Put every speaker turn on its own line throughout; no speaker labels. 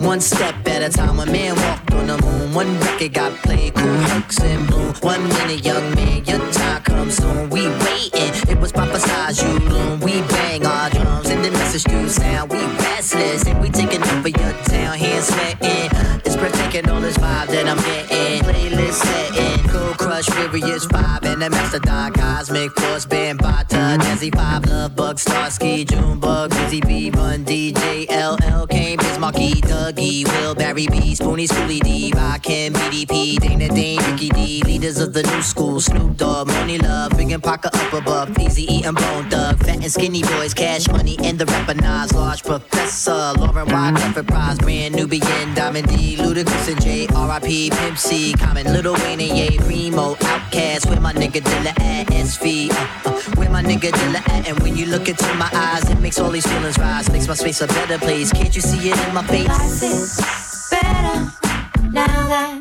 one step at a time. One man walked on the moon, one record got played, cool hooks and bloom. 1 minute, young man, your time comes soon. We waiting, it was prophesized you loom. We bang our drums and the message do sound. We restless and we taking over your town, hands sweating. It's breathtaking, all this vibe that I'm getting. Playlist setting, Cool Crush, Furious 5 and the Mastodon, Cosmic Force, Band Bata, Desi 5, Love Bug, Starsky, Junebug, Busy Bee, Run, DJ, LL, Kane, Bismarcky, Dougie, Will, Barry B, Spoonie, Schoolie D, Rakim, BDP, Dana Dane, Ricky D, leaders of the new school, Snoop Dogg, Money Love, Big and Parker up above, Easy E and Bone Thug, Fat and Skinny Boys, Cash Money, and the rapper Nas, Large Professor, Lauren Y, Clifford Prize, Brand Nubian, Diamond D, Ludacris and J, R.I.P, Pimp C, Common, Lil Wayne and Ye, Primo, Outkast, where my nigga Dilla at, SV, where my nigga Dilla at, and when you look into my eyes, it makes all these feelings rise, makes my space a better place, can't you see it in my face?
Life is better now that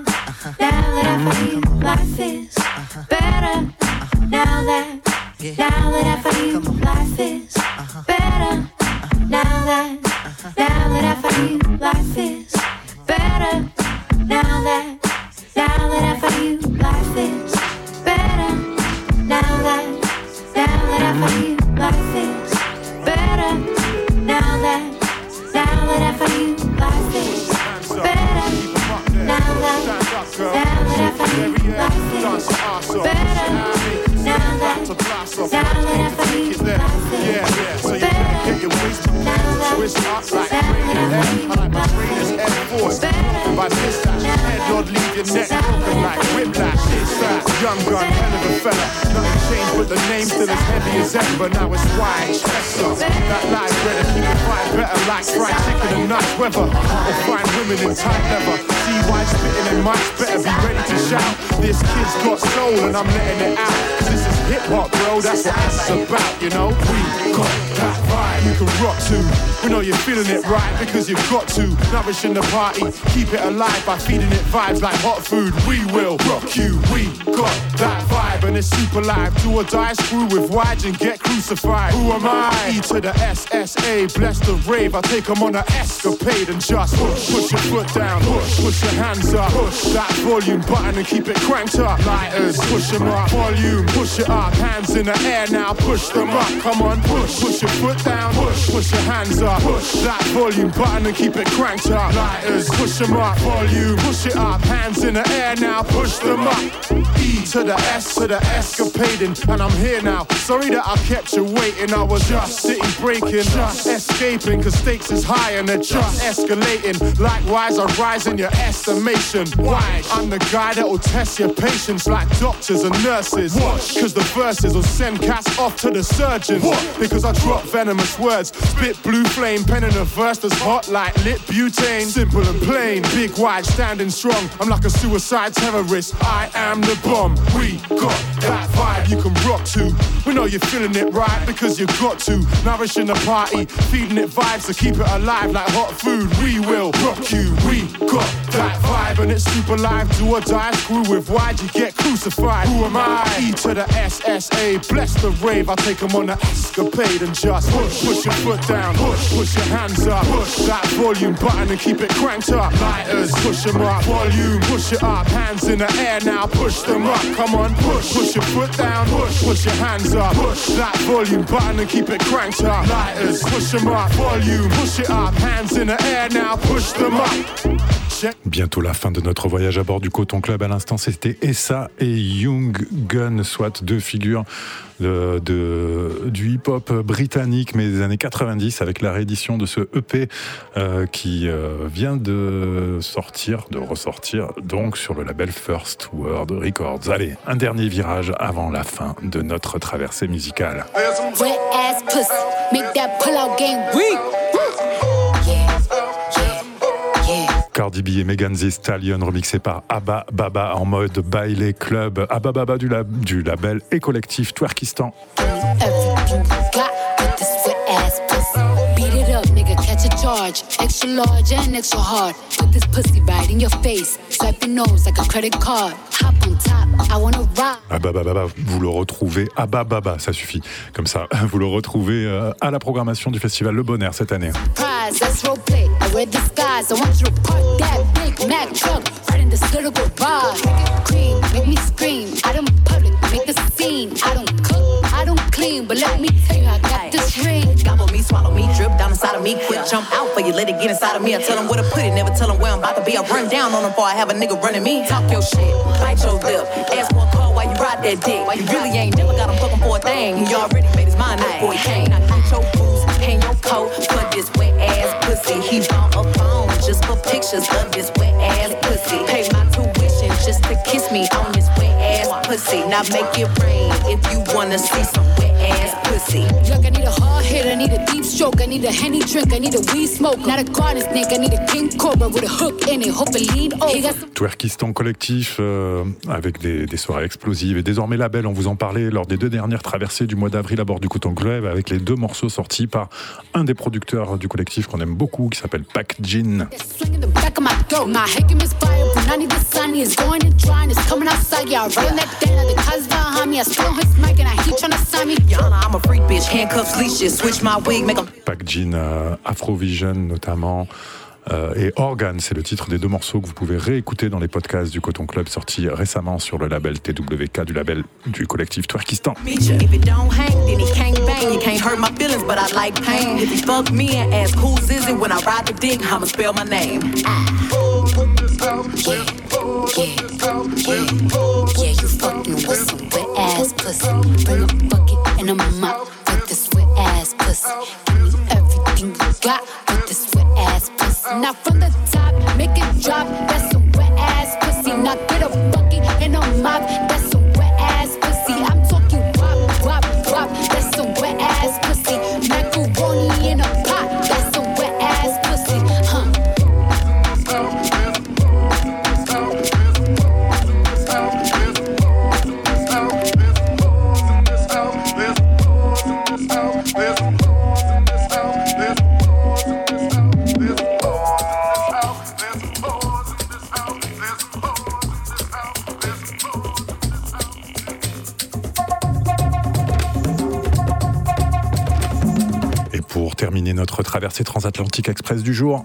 I found you. Life is better now that I found you. Life is better now that I found you. Life is better now that I found you. Life is better now that I found you. Life is better now that I found you. Life is better now that I found you. Life is better now that I found you. Life is better
get your waist twist up like I like my trainers Air Force. By dispatch, head Lord leave your neck broken like whiplash. It's that young gun, hell of a fella. Nothing changed but the name still as heavy as ever. But now it's wide Chester. That live bread keep it fine better like fried chicken and nice weather. Or find women in tight leather. See why spitting in mics better be ready to shout. This kid's got soul and I'm letting it out. Cause this is hip hop, bro, that's what it's about, you know. We got that vibe you can rock to. We know you're feeling it right because you've got to. Nourishing the party, keep it alive by feeding it vibes like hot food. We will rock you. We got that vibe and it's super live. Do or die, screw with wide and get crucified. Who am I? E to the SSA, bless the rave. I take them on an escapade and just push your foot down, push your hands up, push that volume button and keep it cranked up. Lighters, push them up, volume, push it up, hands in the air now, push them up. Come on, push your foot down, push your hands up, push that volume button and keep it cranked up. Lighters, push them up, volume, push it up, hands in the air now, push them up. E to the S to the escapading, and I'm here now. Sorry that I kept you waiting, I was just sitting breaking, just escaping, cause stakes is high and they're just escalating. Likewise, I rise in your estimation. Why? I'm the guy that will test your patience like doctors and nurses. Watch, cause the verses will send cats off to the surgeons. Because I drop venomous words, spit blue flame, pen in a verse that's hot like lit butane. Simple and plain, big wide, standing strong. I'm like a suicide terrorist, I am the bomb. We got that vibe you can rock to. We know you're feeling it right because you got to. Nourishing the party, feeding it vibes to keep it alive like hot food. We will rock you. We got that vibe and it's super live. Do or die, screw with wide, you get crucified. Who am I? E to the SSA, bless the rave. I take them on an escapade and just push your foot down, push your hands up, push that volume button and keep it cranked up. Lighters, push them up, volume, push it up, hands in the air now, push them up. Come on, push your foot down, push your hands up, push that volume button and keep it cranked up. Lighters, push them up, volume, push it up, hands in the air now, push them up.
Bientôt la fin de notre voyage à bord du Coton Club. À l'instant, c'était Essa et Young Gun, soit deux figures du hip-hop britannique, mais des années 90, avec la réédition de ce EP qui vient de ressortir donc sur le label First World Records. Allez, un dernier virage avant la fin de notre traversée musicale.
Wet ass pussy, make that pull-out game weak.
Cardi B et Megan Thee Stallion remixé par Abba Baba en mode baile club. Abba Baba du label et collectif Twerkistan.
Charge, extra large and extra hard. Put this pussy right in your face. Swipe your nose like a credit card. Hop on top, I wanna rock.
Abba Baba, vous le retrouvez. Abba Baba, ça suffit. Comme ça, vous le retrouvez à la programmation du festival Le Bonheur cette année.
Prize, that's role play. I wear disguise. I want you to park that Big Mac truck right in this little garage. Make it cream, make me scream. Out in public, make a scene. I don't cook, I don't clean, but let me tell you, I got this ring.
Gobble me, swallow me, drip down inside of me. Quick jump out for you, let it get inside of me. I tell them where to put it, never tell them where I'm about to be. I run down on them before I have a nigga running me. Talk your shit, bite your lip. Ask for a call while you ride that dick. You really ain't never got him fucking for a thing. He already made his mind up before he came. Now get your boots, hang your coat for this wet ass pussy. He bought a phone just for pictures of this wet ass pussy. Pay my tuition just to kiss me on this wet ass pussy. Now make it rain if you wanna see some wet ass pussy.
Look, I need a hard hit, I need a deep stroke, I need a Henny drink, I need a weed smoke. Not a garden snake, I need a king cobra with a hook in it. Hope it lead over.
Twerkistan collectif avec des soirées explosives et désormais label. On vous en parlait lors des 2 dernières traversées du mois d'avril à bord du Coton Club avec les 2 morceaux sortis par un des producteurs du collectif qu'on aime beaucoup qui s'appelle Pak Jin. Pak Jin, Afrovision notamment. Et Organ, c'est le titre des 2 morceaux que vous pouvez réécouter dans les podcasts du Coton Club sortis récemment sur le label TWK du label du collectif Twerkistan.
Yeah, you fucking with some wet ass pussy. Bring a bucket and a mop with this wet ass pussy. Give me everything you got with this wet ass pussy. Now from the top, make it drop. That's some wet ass pussy. Now get a bucket and a mop. That's some wet ass pussy. I'm talking wop, wop, wop. That's some wet ass pussy. Macaroni in a pot. That's some wet ass pussy.
Pour terminer notre traversée transatlantique express du jour.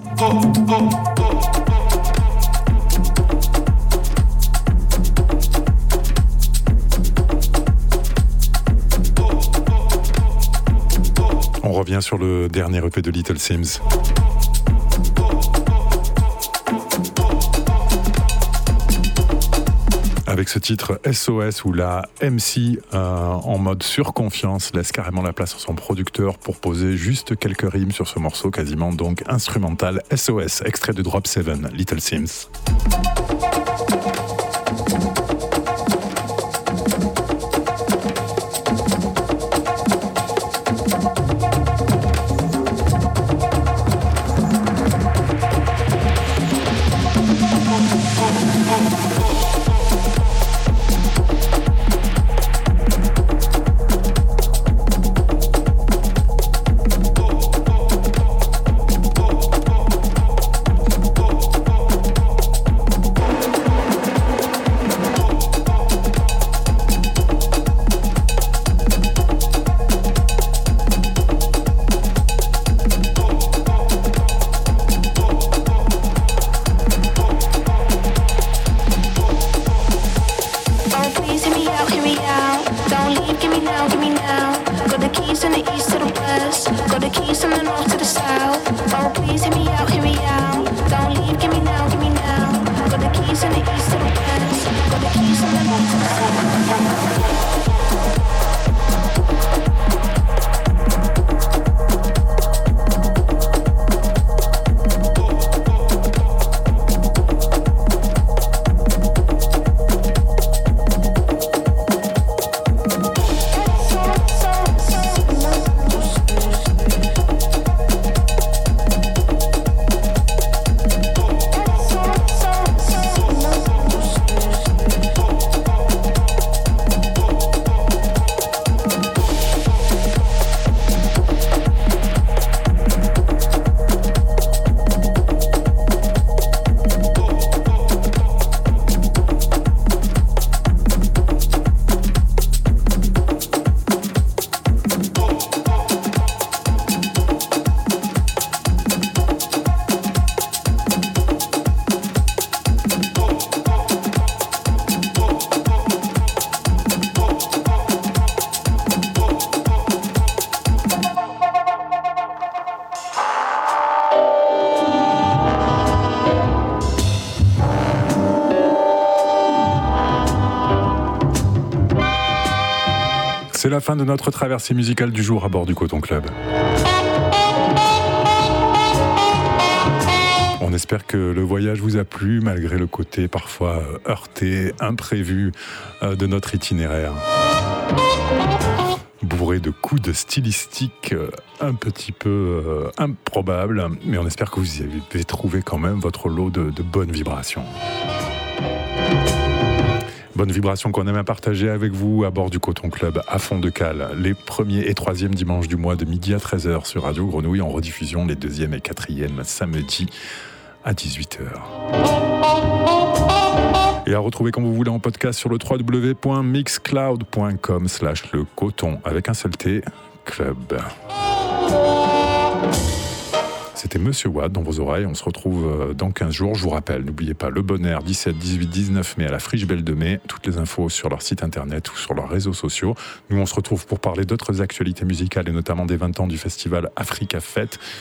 On revient sur le dernier EP de Little Sims. Avec ce titre SOS où la MC en mode surconfiance laisse carrément la place à son producteur pour poser juste quelques rimes sur ce morceau quasiment donc instrumental. SOS, extrait de Drop 7, Little Sims. C'est la fin de notre traversée musicale du jour à bord du Coton Club. On espère que le voyage vous a plu, malgré le côté parfois heurté, imprévu de notre itinéraire. Bourré de coups de stylistique un petit peu improbables, mais on espère que vous y avez trouvé quand même votre lot de bonnes vibrations. Bonnes vibrations qu'on aime à partager avec vous à bord du Coton Club à fond de cale, les 1er et 3e dimanches du mois de midi à 13h sur Radio Grenouille, en rediffusion les 2e et 4e samedis à 18h. Et à retrouver quand vous voulez en podcast sur le www.mixcloud.com/lecoton avec un seul T, club. C'était Monsieur Watt dans vos oreilles. On se retrouve dans 15 jours. Je vous rappelle, n'oubliez pas le bon air 17, 18, 19 mai à la Friche Belle de Mai. Toutes les infos sur leur site internet ou sur leurs réseaux sociaux. Nous, on se retrouve pour parler d'autres actualités musicales et notamment des 20 ans du festival Africa Fête.